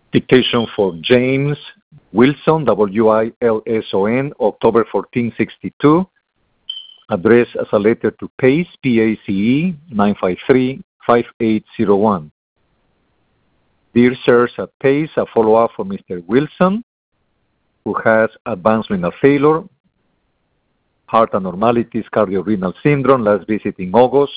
Dictation for James Wilson, Wilson, October 1462. Addressed as a letter to PACE, PACE, 953-5801. Dear sirs at PACE, a follow-up for Mr. Wilson, who has advanced renal failure, heart abnormalities, cardiorenal syndrome, last visit in August,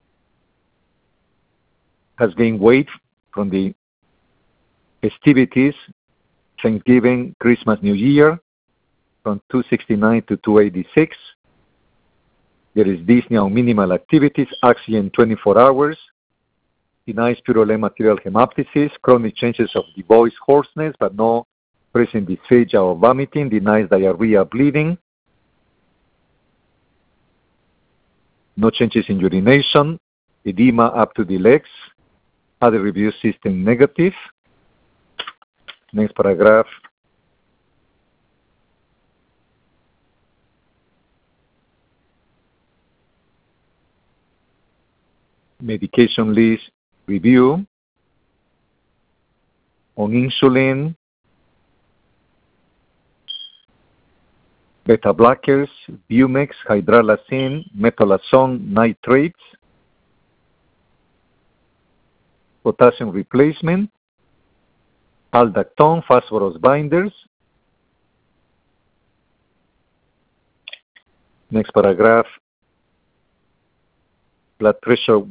has gained weight from the festivities, Thanksgiving, Christmas, New Year, from 269 to 286. There is dyspnea on minimal activities, oxygen 24 hours, denies purulent material hemoptysis, chronic changes of the voice hoarseness, but no present dysphagia or vomiting, denies diarrhea, bleeding, no changes in urination, edema up to the legs, other review system negative. Next paragraph. Medication list review on insulin, beta blockers, Bumex, hydralazine, metolazone nitrates, potassium replacement, aldactone, phosphorus binders. Next paragraph. Blood pressure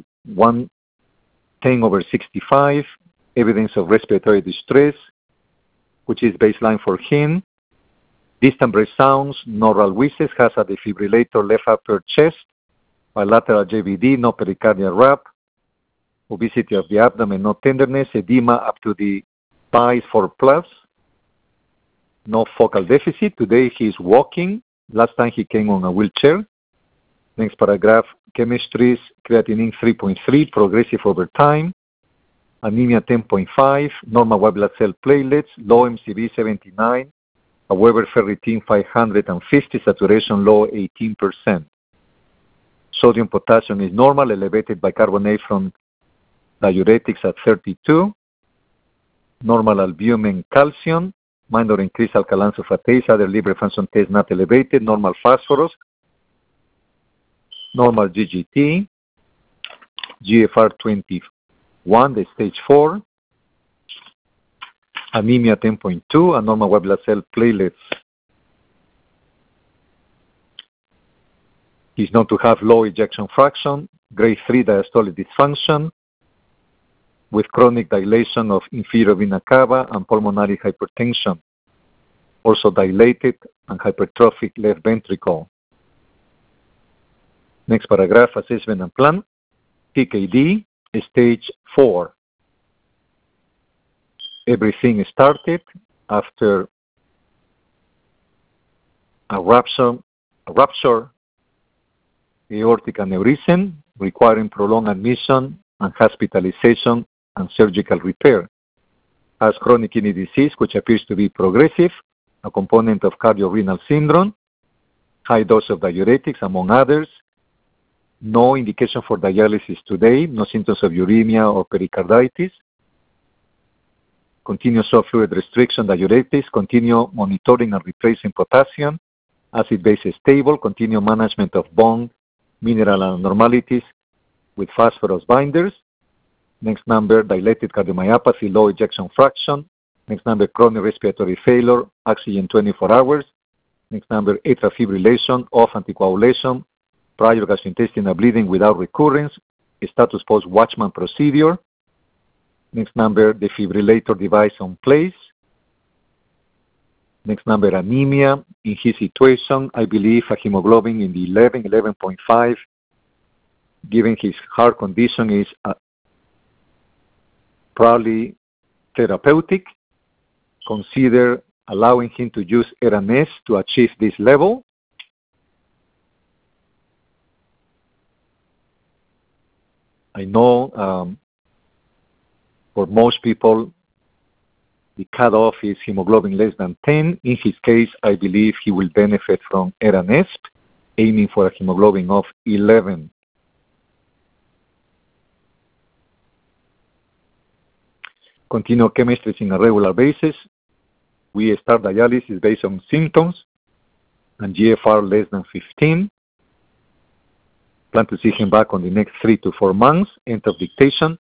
110/65, evidence of respiratory distress, which is baseline for him. Distant breath sounds, neural wheezes, has a defibrillator left upper chest, bilateral JVD, no pericardial wrap, obesity of the abdomen, no tenderness, edema up to the thighs 4+, no focal deficit. Today he is walking. Last time he came on a wheelchair. Next paragraph, chemistries, creatinine 3.3, progressive over time, anemia 10.5, normal white blood cell platelets, low MCV 79, however ferritin 550, saturation low 18%. Sodium potassium is normal, elevated bicarbonate from diuretics at 32, normal albumin calcium, minor increased alkaline sulfatase, other liver function tests not elevated, normal phosphorus, normal GGT, GFR 21, the stage 4, anemia 10.2, and normal white blood cell platelets. He's known to have low ejection fraction, grade 3 diastolic dysfunction, with chronic dilation of inferior vena cava and pulmonary hypertension, also dilated and hypertrophic left ventricle. Next paragraph, assessment and plan. PKD, stage 4. Everything started after a rupture aortic aneurysm requiring prolonged admission and hospitalization and surgical repair. Has chronic kidney disease, which appears to be progressive, a component of cardiorenal syndrome, high dose of diuretics, among others. No indication for dialysis today, no symptoms of uremia or pericarditis. Continue soft fluid restriction, diuretics, continue monitoring and replacing potassium, acid base is stable, continue management of bone mineral abnormalities with phosphorus binders. Next number, dilated cardiomyopathy, low ejection fraction. Next number, chronic respiratory failure, oxygen 24 hours. Next number, atrial fibrillation, off anticoagulation, prior gastrointestinal bleeding without recurrence, status post Watchman procedure. Next number, defibrillator device on place. Next number, anemia. In his situation, I believe a hemoglobin in the 11.5, given his heart condition, is probably therapeutic. Consider allowing him to use Eranes to achieve this level. I know for most people, the cutoff is hemoglobin less than 10. In his case, I believe he will benefit from Eranesp, aiming for a hemoglobin of 11. continue chemistry on a regular basis. We start dialysis based on symptoms and GFR less than 15. Plan to see him back on the next 3 to 4 months. End of dictation.